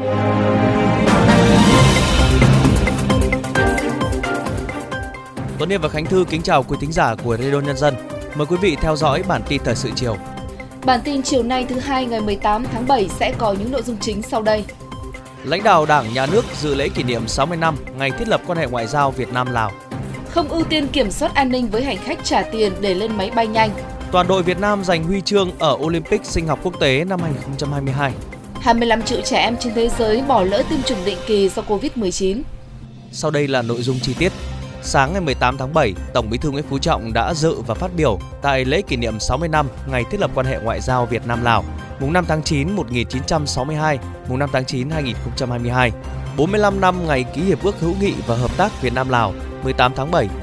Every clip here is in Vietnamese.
Tuấn Hiệp và Khánh Thư kính chào quý thính giả của Radio Nhân dân. Mời quý vị theo dõi bản tin thời sự chiều. Bản tin chiều nay thứ Hai ngày 18 tháng 7 sẽ có những nội dung chính sau đây. Lãnh đạo Đảng, Nhà nước dự lễ kỷ niệm 60 năm ngày thiết lập quan hệ ngoại giao Việt Nam-Lào. Không ưu tiên kiểm soát an ninh với hành khách trả tiền để lên máy bay nhanh. Toàn đội Việt Nam giành huy chương ở Olympic sinh học quốc tế năm 2022. 25 triệu trẻ em trên thế giới bỏ lỡ tiêm chủng định kỳ do Covid-19. Sau đây là nội dung chi tiết. Sáng ngày 18 tháng 7, Tổng Bí thư Nguyễn Phú Trọng đã dự và phát biểu tại lễ kỷ niệm 60 năm ngày thiết lập quan hệ ngoại giao Việt Nam-Lào, mùng 5 tháng 9 1962, mùng 5 tháng 9 2022, 45 năm ngày ký hiệp ước hữu nghị và hợp tác Việt Nam-Lào, 18 tháng 7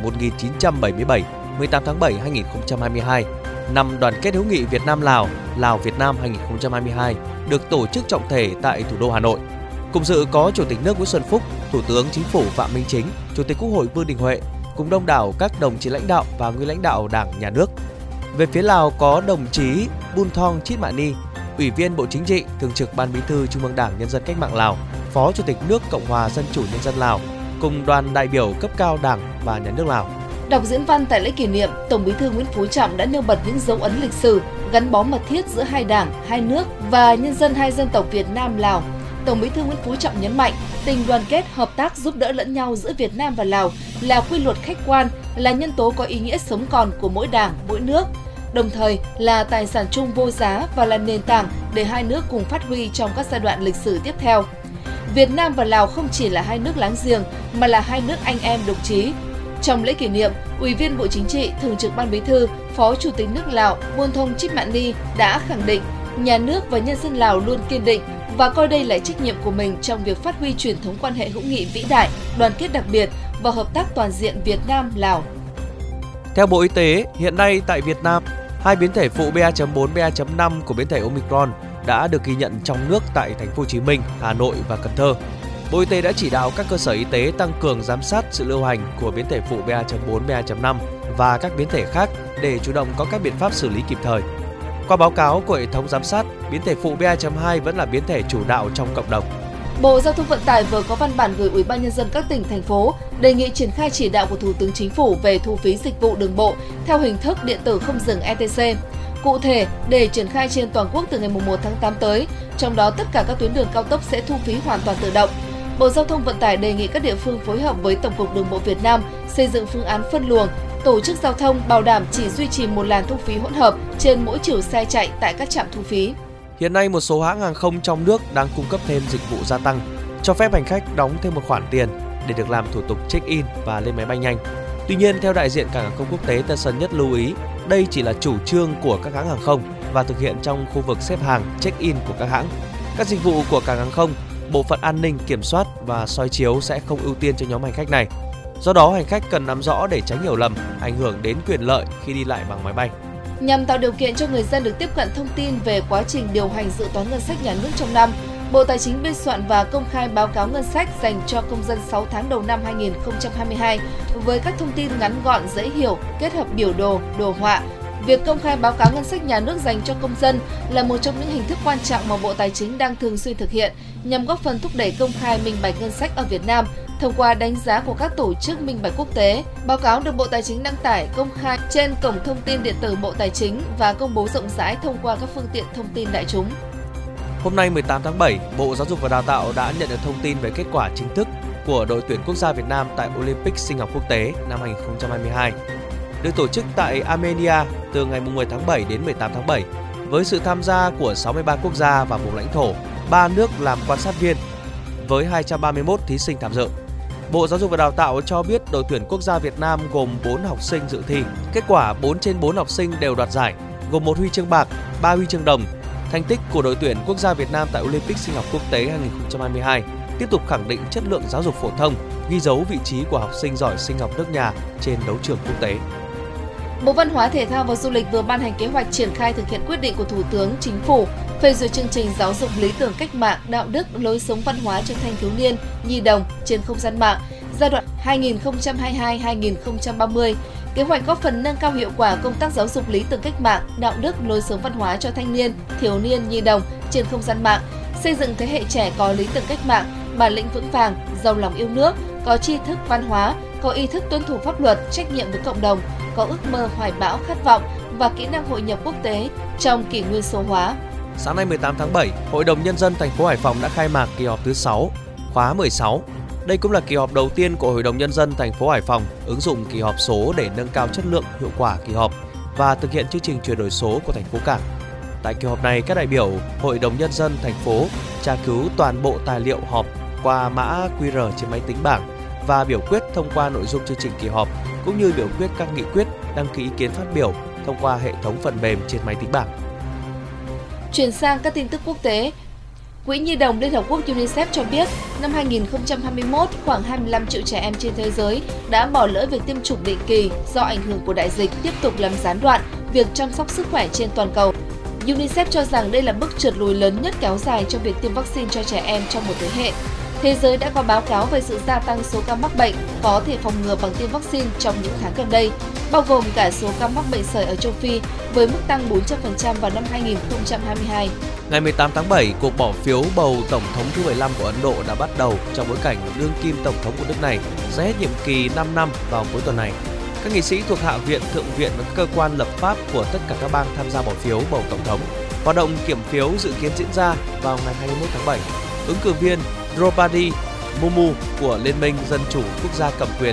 1977, 18 tháng 7 2022, năm đoàn kết hữu nghị Việt Nam-Lào, Lào-Việt Nam 2022 được tổ chức trọng thể tại thủ đô Hà Nội. Cùng dự có Chủ tịch nước Nguyễn Xuân Phúc, Thủ tướng Chính phủ Phạm Minh Chính, Chủ tịch Quốc hội Vương Đình Huệ, cùng đông đảo các đồng chí lãnh đạo và nguyên lãnh đạo Đảng, Nhà nước. Về phía Lào có đồng chí Bun Thong Chit Mani, Ủy viên Bộ Chính trị, Thường trực Ban Bí thư Trung ương Đảng Nhân dân Cách mạng Lào, Phó Chủ tịch nước Cộng hòa Dân chủ Nhân dân Lào, cùng đoàn đại biểu cấp cao Đảng và Nhà nước Lào. Đọc diễn văn tại lễ kỷ niệm, Tổng Bí thư Nguyễn Phú Trọng đã nêu bật những dấu ấn lịch sử gắn bó mật thiết giữa hai đảng, hai nước và nhân dân hai dân tộc Việt Nam Lào. Tổng Bí thư Nguyễn Phú Trọng nhấn mạnh, tình đoàn kết, hợp tác giúp đỡ lẫn nhau giữa Việt Nam và Lào là quy luật khách quan, là nhân tố có ý nghĩa sống còn của mỗi đảng, mỗi nước, đồng thời là tài sản chung vô giá và là nền tảng để hai nước cùng phát huy trong các giai đoạn lịch sử tiếp theo. Việt Nam và Lào không chỉ là hai nước láng giềng mà là hai nước anh em đồng chí. Trong lễ kỷ niệm, Ủy viên Bộ Chính trị, Thường trực Ban Bí thư, Phó Chủ tịch nước Lào Bun Thong Chit Mani đã khẳng định nhà nước và nhân dân Lào luôn kiên định và coi đây là trách nhiệm của mình trong việc phát huy truyền thống quan hệ hữu nghị vĩ đại, đoàn kết đặc biệt và hợp tác toàn diện Việt Nam-Lào. Theo Bộ Y tế, hiện nay tại Việt Nam, hai biến thể phụ BA.4, BA.5 của biến thể Omicron đã được ghi nhận trong nước tại Thành phố Hồ Chí Minh, Hà Nội và Cần Thơ. Bộ Y tế đã chỉ đạo các cơ sở y tế tăng cường giám sát sự lưu hành của biến thể phụ BA.4, BA.5 và các biến thể khác để chủ động có các biện pháp xử lý kịp thời. Qua báo cáo của hệ thống giám sát, biến thể phụ BA.2 vẫn là biến thể chủ đạo trong cộng đồng. Bộ Giao thông Vận tải vừa có văn bản gửi Ủy ban Nhân dân các tỉnh, thành phố đề nghị triển khai chỉ đạo của Thủ tướng Chính phủ về thu phí dịch vụ đường bộ theo hình thức điện tử không dừng ETC. Cụ thể, để triển khai trên toàn quốc từ ngày 1 tháng 8 tới, trong đó tất cả các tuyến đường cao tốc sẽ thu phí hoàn toàn tự động. Bộ Giao thông Vận tải đề nghị các địa phương phối hợp với Tổng cục Đường bộ Việt Nam xây dựng phương án phân luồng, tổ chức giao thông bảo đảm chỉ duy trì một làn thu phí hỗn hợp trên mỗi chiều xe chạy tại các trạm thu phí. Hiện nay một số hãng hàng không trong nước đang cung cấp thêm dịch vụ gia tăng, cho phép hành khách đóng thêm một khoản tiền để được làm thủ tục check-in và lên máy bay nhanh. Tuy nhiên, theo đại diện Cảng hàng không quốc tế Tân Sơn Nhất lưu ý, đây chỉ là chủ trương của các hãng hàng không và thực hiện trong khu vực xếp hàng check-in của các hãng. Các dịch vụ của Cảng hàng không, bộ phận an ninh, kiểm soát và soi chiếu sẽ không ưu tiên cho nhóm hành khách này. Do đó, hành khách cần nắm rõ để tránh hiểu lầm, ảnh hưởng đến quyền lợi khi đi lại bằng máy bay. Nhằm tạo điều kiện cho người dân được tiếp cận thông tin về quá trình điều hành dự toán ngân sách nhà nước trong năm, Bộ Tài chính biên soạn và công khai báo cáo ngân sách dành cho công dân 6 tháng đầu năm 2022 với các thông tin ngắn gọn, dễ hiểu, kết hợp biểu đồ, đồ họa. Việc công khai báo cáo ngân sách nhà nước dành cho công dân là một trong những hình thức quan trọng mà Bộ Tài chính đang thường xuyên thực hiện nhằm góp phần thúc đẩy công khai minh bạch ngân sách ở Việt Nam thông qua đánh giá của các tổ chức minh bạch quốc tế. Báo cáo được Bộ Tài chính đăng tải công khai trên cổng thông tin điện tử Bộ Tài chính và công bố rộng rãi thông qua các phương tiện thông tin đại chúng. Hôm nay 18 tháng 7, Bộ Giáo dục và Đào tạo đã nhận được thông tin về kết quả chính thức của đội tuyển quốc gia Việt Nam tại Olympic sinh học quốc tế năm 2022. Được tổ chức tại Armenia từ ngày 10 tháng 7 đến 18 tháng 7 với sự tham gia của 63 quốc gia và vùng lãnh thổ, 3 nước làm quan sát viên với 231 thí sinh tham dự. Bộ Giáo dục và Đào tạo cho biết đội tuyển quốc gia Việt Nam gồm 4 học sinh dự thi. Kết quả 4 trên 4 học sinh đều đoạt giải, gồm 1 huy chương bạc, 3 huy chương đồng. Thành tích của đội tuyển quốc gia Việt Nam tại Olympic sinh học quốc tế 2022 tiếp tục khẳng định chất lượng giáo dục phổ thông, ghi dấu vị trí của học sinh giỏi sinh học nước nhà trên đấu trường quốc tế. Bộ Văn hóa, Thể thao và Du lịch vừa ban hành kế hoạch triển khai thực hiện quyết định của Thủ tướng Chính phủ phê duyệt chương trình giáo dục lý tưởng cách mạng, đạo đức, lối sống văn hóa cho thanh thiếu niên, nhi đồng trên không gian mạng giai đoạn 2022-2030. Kế hoạch góp phần nâng cao hiệu quả công tác giáo dục lý tưởng cách mạng, đạo đức, lối sống văn hóa cho thanh niên, thiếu niên, nhi đồng trên không gian mạng, xây dựng thế hệ trẻ có lý tưởng cách mạng, bản lĩnh vững vàng, giàu lòng yêu nước, có tri thức văn hóa, có ý thức tuân thủ pháp luật, trách nhiệm với cộng đồng, có ước mơ hoài bão khát vọng và kỹ năng hội nhập quốc tế trong kỷ nguyên số hóa. Sáng nay 18 tháng 7, Hội đồng Nhân dân thành phố Hải Phòng đã khai mạc kỳ họp thứ 6, khóa 16. Đây cũng là kỳ họp đầu tiên của Hội đồng Nhân dân thành phố Hải Phòng ứng dụng kỳ họp số để nâng cao chất lượng, hiệu quả kỳ họp và thực hiện chương trình chuyển đổi số của thành phố Cảng. Tại kỳ họp này, các đại biểu Hội đồng Nhân dân thành phố tra cứu toàn bộ tài liệu họp qua mã QR trên máy tính bảng và biểu quyết thông qua nội dung chương trình kỳ họp, cũng như biểu quyết các nghị quyết, đăng ký ý kiến phát biểu thông qua hệ thống phần mềm trên máy tính bảng. Chuyển sang các tin tức quốc tế, Quỹ Nhi đồng Liên Hợp Quốc UNICEF cho biết, năm 2021, khoảng 25 triệu trẻ em trên thế giới đã bỏ lỡ việc tiêm chủng định kỳ do ảnh hưởng của đại dịch tiếp tục làm gián đoạn việc chăm sóc sức khỏe trên toàn cầu. UNICEF cho rằng đây là bước trượt lùi lớn nhất kéo dài trong việc tiêm vaccine cho trẻ em trong một thế hệ. Thế giới đã có báo cáo về sự gia tăng số ca mắc bệnh có thể phòng ngừa bằng tiêm vaccine trong những tháng gần đây, bao gồm cả số ca mắc bệnh sởi ở châu Phi với mức tăng 400% vào năm 2022. Ngày 18 tháng 7, cuộc bỏ phiếu bầu Tổng thống thứ 15 của Ấn Độ đã bắt đầu trong bối cảnh đương kim Tổng thống của nước này sẽ hết nhiệm kỳ 5 năm vào cuối tuần này. Các nghị sĩ thuộc Hạ viện, Thượng viện và các cơ quan lập pháp của tất cả các bang tham gia bỏ phiếu bầu Tổng thống. Hoạt động kiểm phiếu dự kiến diễn ra vào ngày 21 tháng 7. Ứng cử viên Draupadi Murmu của Liên minh Dân chủ Quốc gia cầm quyền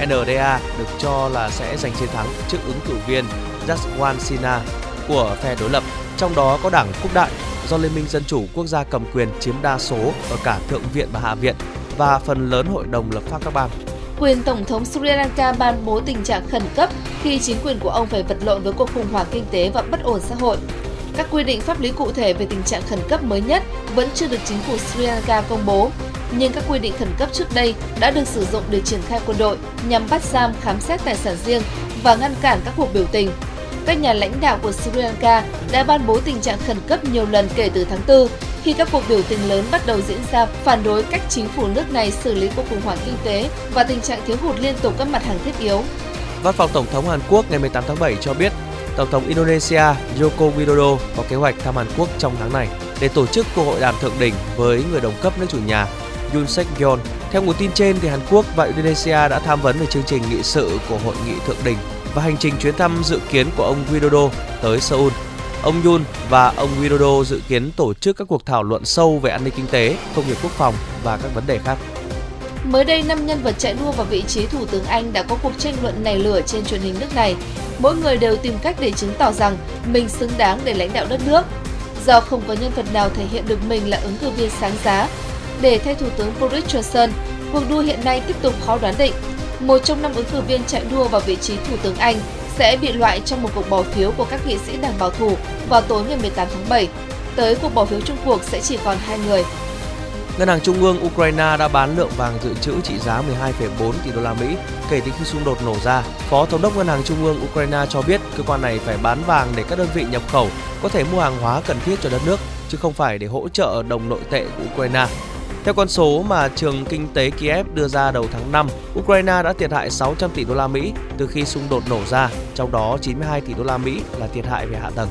NDA được cho là sẽ giành chiến thắng trước ứng cử viên Jaswant Sinha của phe đối lập, trong đó có đảng Quốc đại do Liên minh Dân chủ Quốc gia cầm quyền chiếm đa số ở cả Thượng viện và Hạ viện và phần lớn hội đồng lập pháp các bang. Quyền Tổng thống Sri Lanka ban bố tình trạng khẩn cấp khi chính quyền của ông phải vật lộn với cuộc khủng hoảng kinh tế và bất ổn xã hội. Các quy định pháp lý cụ thể về tình trạng khẩn cấp mới nhất vẫn chưa được chính phủ Sri Lanka công bố, nhưng các quy định khẩn cấp trước đây đã được sử dụng để triển khai quân đội nhằm bắt giam, khám xét tài sản riêng và ngăn cản các cuộc biểu tình. Các nhà lãnh đạo của Sri Lanka đã ban bố tình trạng khẩn cấp nhiều lần kể từ tháng 4, khi các cuộc biểu tình lớn bắt đầu diễn ra phản đối cách chính phủ nước này xử lý cuộc khủng hoảng kinh tế và tình trạng thiếu hụt liên tục các mặt hàng thiết yếu. Văn phòng Tổng thống Hàn Quốc ngày 18 tháng 7 cho biết, Tổng thống Indonesia Joko Widodo có kế hoạch thăm Hàn Quốc trong tháng này để tổ chức cuộc hội đàm thượng đỉnh với người đồng cấp nước chủ nhà Yoon Suk Yeol. Theo nguồn tin trên, thì Hàn Quốc và Indonesia đã tham vấn về chương trình nghị sự của hội nghị thượng đỉnh và hành trình chuyến thăm dự kiến của ông Widodo tới Seoul. Ông Yoon và ông Widodo dự kiến tổ chức các cuộc thảo luận sâu về an ninh kinh tế, công nghiệp quốc phòng và các vấn đề khác. Mới đây, 5 nhân vật chạy đua vào vị trí Thủ tướng Anh đã có cuộc tranh luận nảy lửa trên truyền hình nước này. Mỗi người đều tìm cách để chứng tỏ rằng mình xứng đáng để lãnh đạo đất nước. Do không có nhân vật nào thể hiện được mình là ứng cử viên sáng giá để thay Thủ tướng Boris Johnson, cuộc đua hiện nay tiếp tục khó đoán định. Một trong 5 ứng cử viên chạy đua vào vị trí Thủ tướng Anh sẽ bị loại trong một cuộc bỏ phiếu của các nghị sĩ đảng bảo thủ vào tối ngày 18 tháng 7. Tới cuộc bỏ phiếu chung cuộc sẽ chỉ còn 2 người. Ngân hàng Trung ương Ukraine đã bán lượng vàng dự trữ trị giá 12,4 tỷ đô la Mỹ kể từ khi xung đột nổ ra. Phó Thống đốc Ngân hàng Trung ương Ukraine cho biết cơ quan này phải bán vàng để các đơn vị nhập khẩu có thể mua hàng hóa cần thiết cho đất nước, chứ không phải để hỗ trợ đồng nội tệ của Ukraine. Theo con số mà trường kinh tế Kiev đưa ra đầu tháng 5, Ukraine đã thiệt hại 600 tỷ đô la Mỹ từ khi xung đột nổ ra, trong đó 92 tỷ đô la Mỹ là thiệt hại về hạ tầng.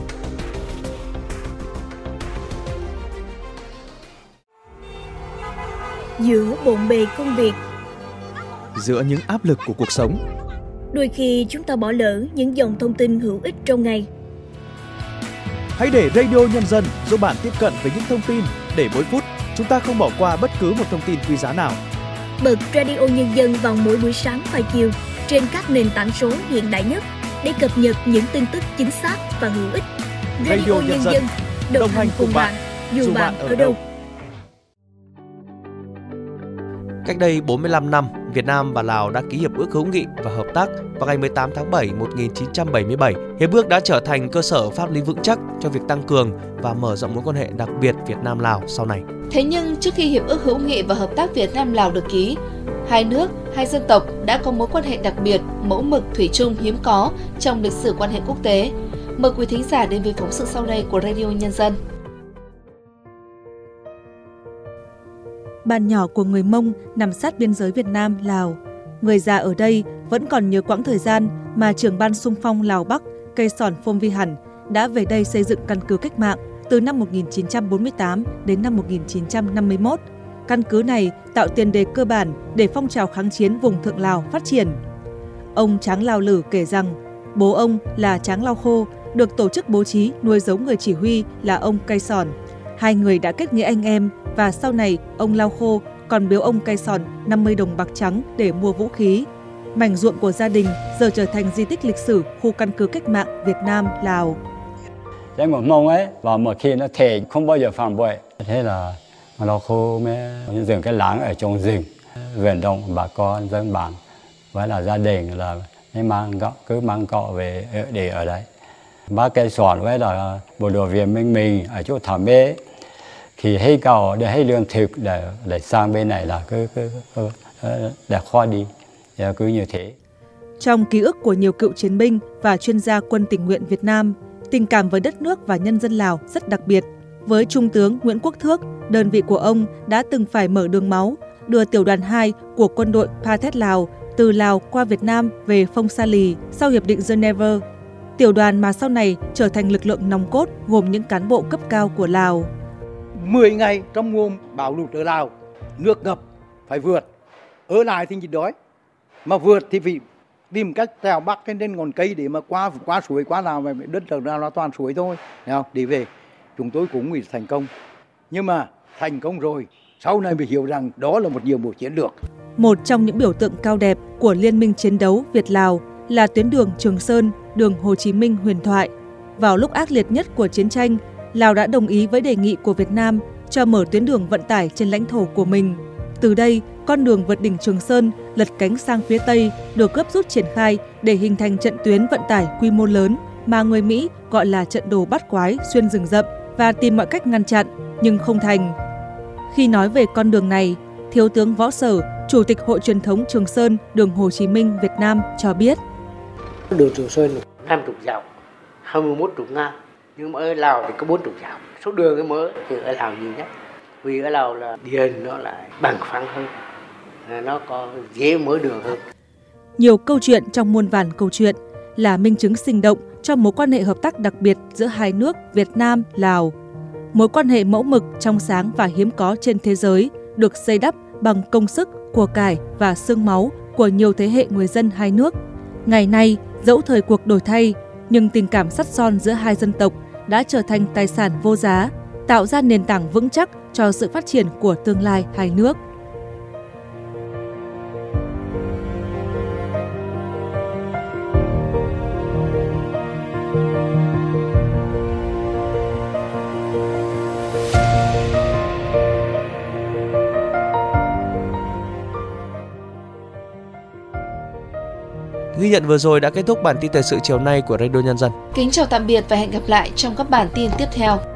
Giữa bộn bề công việc, giữa những áp lực của cuộc sống, đôi khi chúng ta bỏ lỡ những dòng thông tin hữu ích trong ngày. Hãy để Radio Nhân dân giúp bạn tiếp cận với những thông tin để mỗi phút chúng ta không bỏ qua bất cứ một thông tin quý giá nào. Bật Radio Nhân dân vào mỗi buổi sáng và chiều trên các nền tảng số hiện đại nhất để cập nhật những tin tức chính xác và hữu ích. Radio Nhân dân đồng hành cùng bạn dù bạn ở đâu. Cách đây 45 năm, Việt Nam và Lào đã ký hiệp ước hữu nghị và hợp tác vào ngày 18 tháng 7 1977. Hiệp ước đã trở thành cơ sở pháp lý vững chắc cho việc tăng cường và mở rộng mối quan hệ đặc biệt Việt Nam-Lào sau này. Thế nhưng trước khi hiệp ước hữu nghị và hợp tác Việt Nam-Lào được ký, hai nước, hai dân tộc đã có mối quan hệ đặc biệt, mẫu mực, thủy chung hiếm có trong lịch sử quan hệ quốc tế. Mời quý thính giả đến với phóng sự sau đây của Radio Nhân dân. Bản nhỏ của người Mông nằm sát biên giới Việt Nam, Lào. Người già ở đây vẫn còn nhớ quãng thời gian mà trưởng ban xung phong Lào Bắc, Cây Sòn Phôm Vi Hẳn đã về đây xây dựng căn cứ cách mạng. từ năm 1948 đến năm 1951. Căn cứ này tạo tiền đề cơ bản để phong trào kháng chiến vùng Thượng Lào phát triển. Ông Tráng Lao Lử kể rằng, bố ông là Tráng Lao Khô được tổ chức bố trí nuôi giống người chỉ huy là ông Cây Sòn. Hai người đã kết nghĩa anh em và sau này ông Lao Khô còn biếu ông Cây Sòn 50 đồng bạc trắng để mua vũ khí. Mảnh ruộng của gia đình giờ trở thành di tích lịch sử khu căn cứ cách mạng Việt Nam - Lào. Cái một mông ấy và một khi nó thề không bao giờ phản bội. Thế là Lao Khô mới dựng cái láng ở trong rừng, vận động bà con dân bản với là gia đình là cứ mang cọ về để ở đấy. Bác Cây Sòn với là bộ đội viên mình ở chỗ Thảo Mê thì hay cầu để hay lương thực để sang bên này là cứ để kho đi, cứ như thế. Trong ký ức của nhiều cựu chiến binh và chuyên gia quân tình nguyện Việt Nam, tình cảm với đất nước và nhân dân Lào rất đặc biệt. Với Trung tướng Nguyễn Quốc Thước, đơn vị của ông đã từng phải mở đường máu, đưa tiểu đoàn 2 của quân đội Pathet Lào từ Lào qua Việt Nam về Phong Sa Lì sau Hiệp định Geneva. Tiểu đoàn mà sau này trở thành lực lượng nòng cốt gồm những cán bộ cấp cao của Lào. 10 ngày trong mùa bão lụt ở Lào, nước ngập phải vượt, ở lại thì chỉ đói, mà vượt thì phải tìm cách trèo bắc trên ngọn cây để mà qua suối, qua Lào, mà đất Lào là toàn suối thôi, để về. Chúng tôi cũng nghĩ thành công, nhưng mà thành công rồi, sau này mới hiểu rằng đó là một nhiệm vụ chiến lược. Một trong những biểu tượng cao đẹp của Liên minh chiến đấu Việt-Lào là tuyến đường Trường Sơn, đường Hồ Chí Minh huyền thoại. Vào lúc ác liệt nhất của chiến tranh, Lào đã đồng ý với đề nghị của Việt Nam cho mở tuyến đường vận tải trên lãnh thổ của mình. Từ đây, con đường vượt đỉnh Trường Sơn lật cánh sang phía Tây được gấp rút triển khai để hình thành trận tuyến vận tải quy mô lớn mà người Mỹ gọi là trận đồ bắt quái xuyên rừng rậm và tìm mọi cách ngăn chặn, nhưng không thành. Khi nói về con đường này, Thiếu tướng Võ Sở, Chủ tịch Hội truyền thống Trường Sơn, đường Hồ Chí Minh Việt Nam cho biết. Đường Trường Sơn là 50 dặm, 21 trục ngang, nhưng mà ở Lào thì có 40 dặm. Số đường cái mới thì ở Lào nhiều nhất, vì ở Lào là điền nó lại bằng phẳng hơn, nó có dễ mở đường hơn. Nhiều câu chuyện trong muôn vàn câu chuyện là minh chứng sinh động cho mối quan hệ hợp tác đặc biệt giữa hai nước Việt Nam - Lào. Mối quan hệ mẫu mực, trong sáng và hiếm có trên thế giới được xây đắp bằng công sức, của cải và xương máu của nhiều thế hệ người dân hai nước. Ngày nay, dẫu thời cuộc đổi thay, nhưng tình cảm sắt son giữa hai dân tộc đã trở thành tài sản vô giá, tạo ra nền tảng vững chắc cho sự phát triển của tương lai hai nước. Ghi nhận vừa rồi đã kết thúc bản tin thời sự chiều nay của Radio Nhân dân. Kính chào tạm biệt và hẹn gặp lại trong các bản tin tiếp theo.